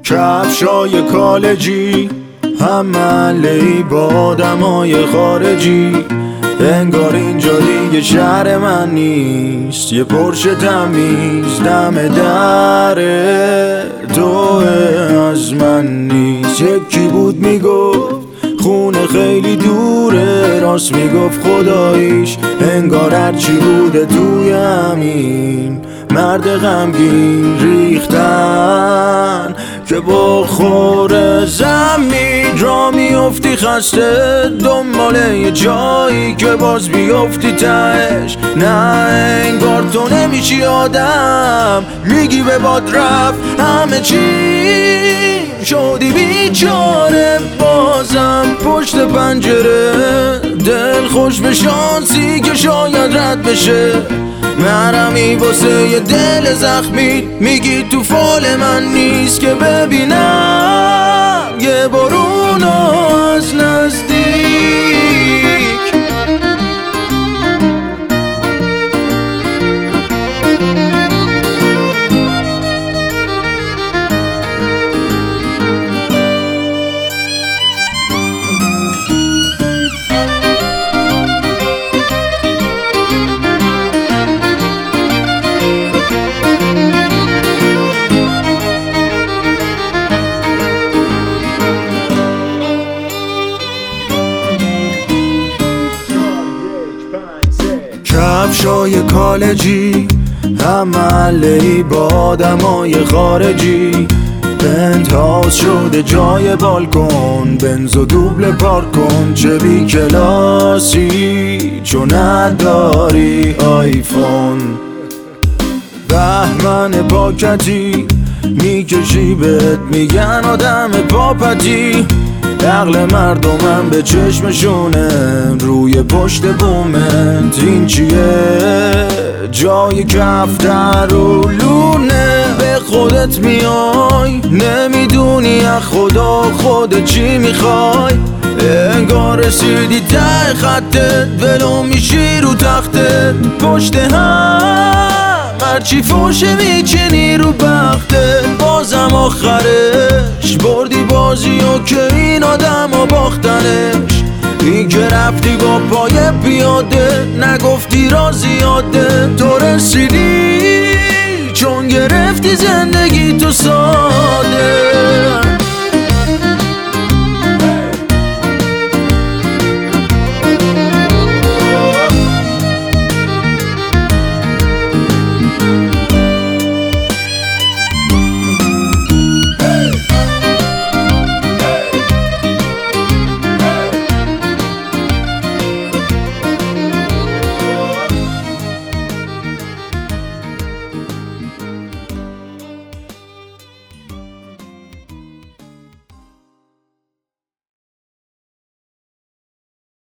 کفشای کالجی همالی با آدمای خارجی، انگار اینجا دیگه شهر من نیست. یه پرشه تمیز دم دره تو از من نیست. یکی بود میگفت خونه خیلی دوره، راست میگفت خداییش انگار هرچی بوده توی همین مرد غمگین ریختن که با خور زمین را میفتی خسته دنبال یه جایی که باز بیفتی تهش. نه انگار تو نمیشی آدم، میگی به باد رفت همه چی، شدی بیچاره بازم پشت پنجره. دل خوش به شانسی که شاید رد بشه، مرمی واسه یه دل زخمی، میگی تو فال من نیست که ببینم یه بارون از نزدیک. کفشای کالجی همالی با آدمای خارجی، پنتهاوس شده جای بالکن، بنز و دوبل پارک کن. چه بی کلاسی چون نداری آیفون، بهمن پاکتی میکشی بهت میگن آدم پاپتی. عقل مردمم به چشمشونه روی پشت بومت. این چیه جای کفتر و لونه، به خودت میای نمیدونی از خدا خودت چی میخوای. انگار رسیدی ته خطت ولو میشی رو تختت، پشت هم هرچی فوشه میچینی رو بختت. بازم آخرش بردی بازی و که این آدم ها باختنش. این که رفتی با پای پیاده نگفتی را زیاده، تو رسیدی چون گرفتی زندگی تو